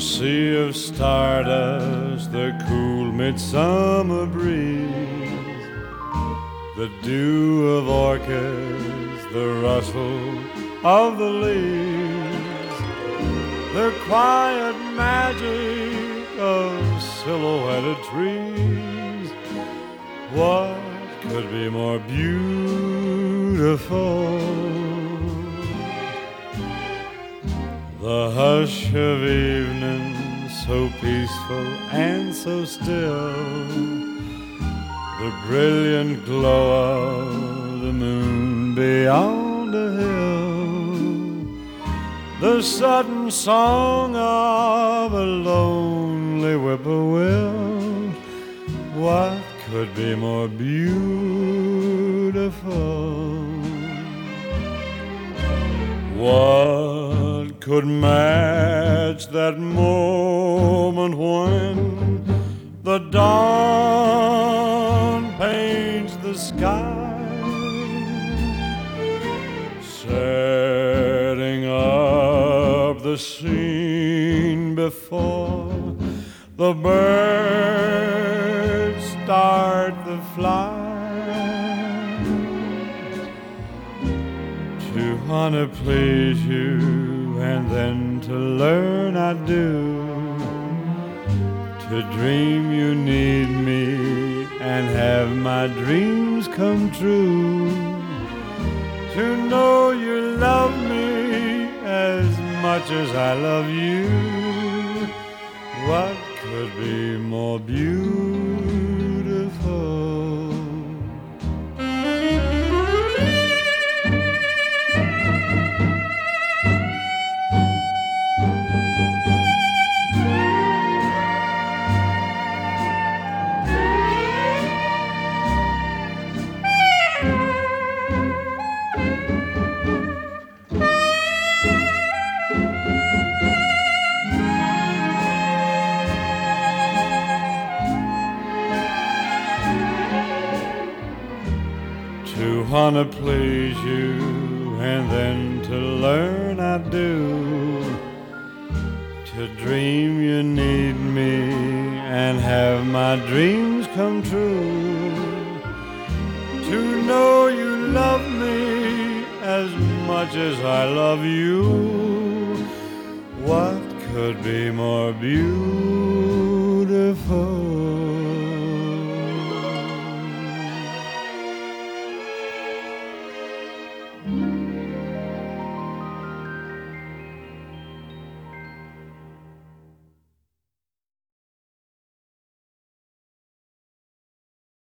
sea of stardust, the cool midsummer breeze, the dew of orchids, the rustle of the leaves, the quiet magic of silhouetted trees. What could be more beautiful? The hush of evening, so peaceful and so still, the brilliant glow of the moon beyond a hill, the sudden song of a lonely whippoorwill. What could be more beautiful? What could match that moment when the dawn paints the sky, setting up the scene before the birds start the flight? To wanna please you and then to learn I do, to dream you need me and have my dreams come true, to know you love me as much as I love you. What could be more beautiful? To wanna please you and then to learn I do, to dream you need me and have my dreams come true, to know you love me as much as I love you. What could be more beautiful?